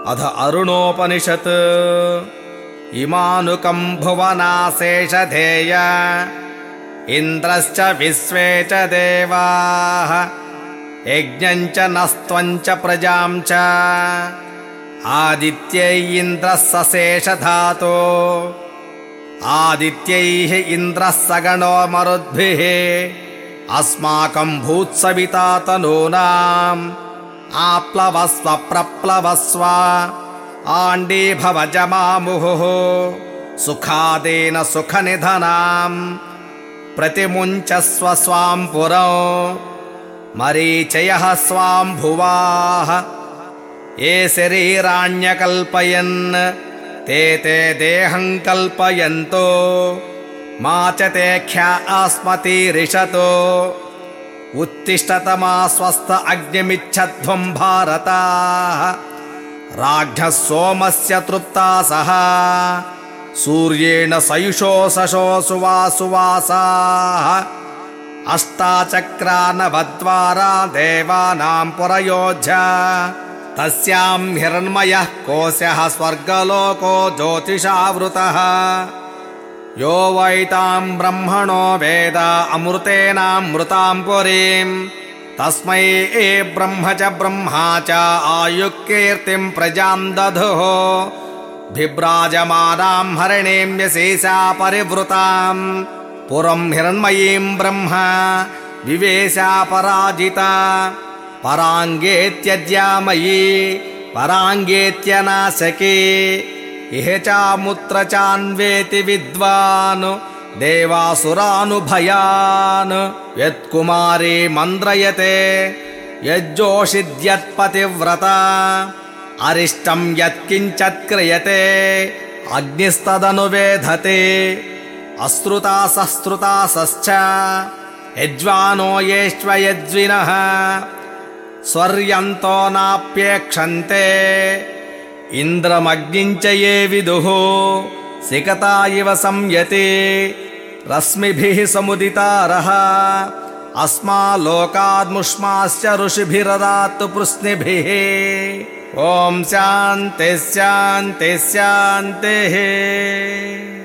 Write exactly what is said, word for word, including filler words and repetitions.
अध अरुणोपनिषत् इमानुकं भुवनाशेषधेय इन्द्रश्च विश्वे च देवाः यज्ञं च नस्त्वं च प्रजां च आदित्यै इन्द्रः सशेषधातो आदित्यैः इन्द्रः सगणो मरुद्भिः अस्माकं भूत्सविता तनूनाम् आप्लवस्व प्रप्लवस्व आण्डीभवजमामुहुः सुखादेन सुखनिधनाम् प्रतिमुञ्चस्व स्वां पुरो मरीचयः स्वां भुवाः ये शरीराण्यकल्पयन् ते ते देहं कल्पयन्तो मा च ते ख्या अस्मतीरिषतो उत्तिष्ठतमा स्वस्थ अग्निमिच्छध्वं भारताः राज्ञः सोमस्य तृप्तासः सूर्येण सयुषो सशो सुवासुवासाः अष्टाचक्रानवद्वारा देवानां पुरयोज्या तस्यां हिरण्मयः कोशः स्वर्गलोको ज्योतिषावृतः यो वैतां ब्रह्मणो वेद अमृतेनामृतां पुरीं तस्मै ए ब्रह्म च ब्रह्मा च आयुक्कीर्तिं प्रजां दधुः बिभ्राजमानां हरिणीं यशेषा परिवृतां पुरं हिरण्मयीं ब्रह्म विवेशा पराजिता पराङ्गेत्यज्यामयी पराङ्गेत्यनाशके इह चामुत्र चान्वेति विद्वान् देवासुरानुभयान् यत्कुमारी मन्द्रयते यज्जोषिद्यत्पतिव्रता अरिष्टं यत्किञ्चत् क्रियते अग्निस्तदनुवेधते अश्रुतासश्रुतासश्च यज्वानो येष्व यज्विनः स्वर्यन्तो नाप्येक्षन्ते इन्द्रमग्निं च ये विदुः सिकता इव संयते रश्मिभिः समुदितारः अस्माल्लोकाद्मुष्माश्च ऋषिभिरदातु पृश्निभिः ॐ शान्तिः शान्तिः शान्तिः।